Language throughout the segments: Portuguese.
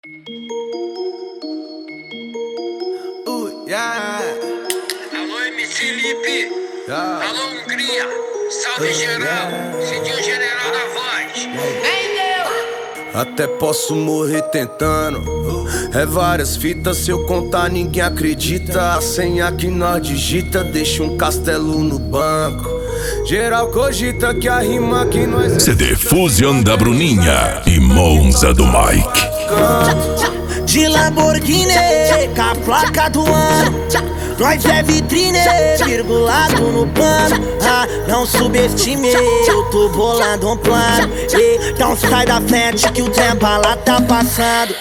Yeah. Alô, MC Lipe. Yeah. Alô, Hungria. Salve geral. Cidinho General da Voz. Vem, Deus. Até posso morrer tentando. É várias fitas, se eu contar ninguém acredita. A senha que nós digita deixa um castelo no banco. Geral cogita que a rima que nós... CD Fusion da Bruninha e Monza do Mike. De Lamborghini, com a placa do ano. Nós é vitrine, virgulado no pano. Ah, não subestime, eu tô bolando um plano. Então sai da frente que o tempo lá tá passando.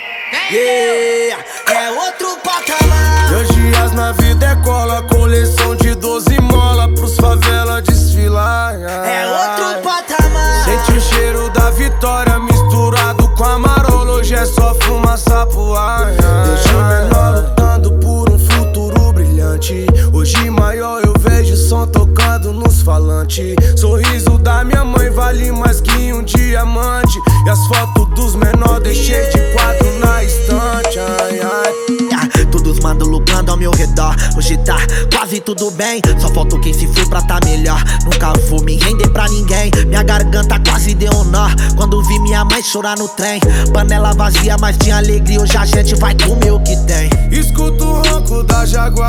Yeah, é outro patamar. Meus dias na vida é cola, coleção de 12 mola pros favela desfilar. É outro patamar. Sente o cheiro da vitória misturado com a marola. Hoje é só fumaça pro ar. Deixa o menor lutando por um futuro brilhante. Hoje maior eu vejo som tocando nos falantes. Sorriso da minha mãe vale mais que um diamante. E as fotos dos menores deixei de quadro na estante. Ai, ai. Todos mandam lucrando ao meu redor. Hoje tá quase tudo bem, só falta quem se foi pra tá melhor. Nunca vou me render pra ninguém. Minha garganta quase deu um nó quando vi minha mãe chorar no trem. Panela vazia, mas tinha alegria. Hoje a gente vai comer o que tem. Escuto o ronco da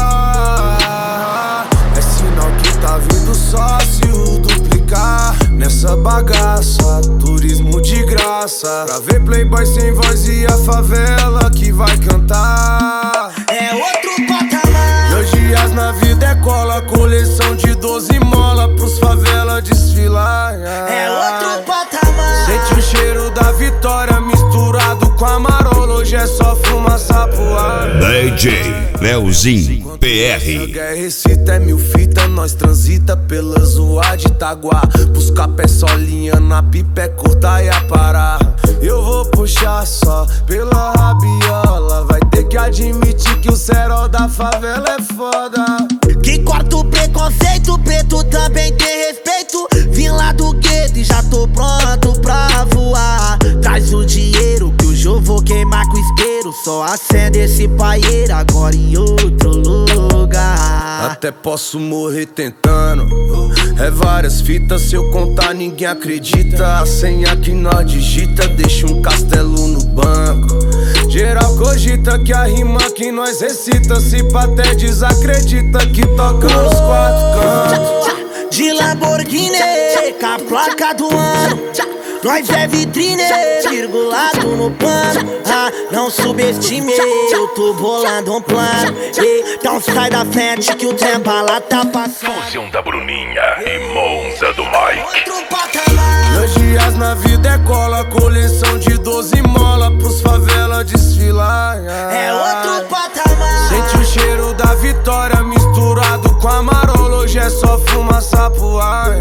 Jaguar. É sinal que tá vindo sócio duplicar nessa bagaça, turismo de graça. Pra ver playboy sem voz e a favela que vai cantar. É outro patamar. Meus dias na vida é cola, coleção de 12 mola pros favela desfilar. É outro patamar. Sente o cheiro da vitória misturado com a marola. Hoje é só fumaça pro ar. DJ Leozinho PR. Guerra recita é mil fita, nós transita pela zoa de Itaguá. Buscar pé solinha na pipa é curta e a parar. Eu vou puxar só pela rabiola. Vai ter que admitir que o cerol da favela é foda. Que corta o preconceito, preto também tem respeito. Vim lá do gueto e já tô pronto pra voar. Traz o dinheiro que hoje eu vou queimar com isqueiro. Só acende esse paieiro agora em outro lugar. Até posso morrer tentando. É várias fitas, se eu contar ninguém acredita. A senha que nós digita deixa um castelo no banco. Geral cogita que a rima que nós recita se pá até desacredita que toca nos quatro cantos. De Lamborghini, com a placa do ano. Nós é vitrine, virgulado no pano. Ah, não subestime, eu tô bolando um plano. Então sai da frente que o tempo lá tá passando. Fusion da Bruninha e Monza do Mike. Outro patamar. Meus dias na vida é cola, coleção de 12 mola pros favela desfilar. É outro patamar. Sente o cheiro da vitória misturado com a marola. Hoje é só fumaça pro ar.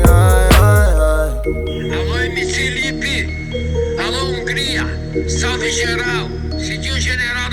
Alô, MC Lipe. Alô, Hungria. Salve geral. Cidinho General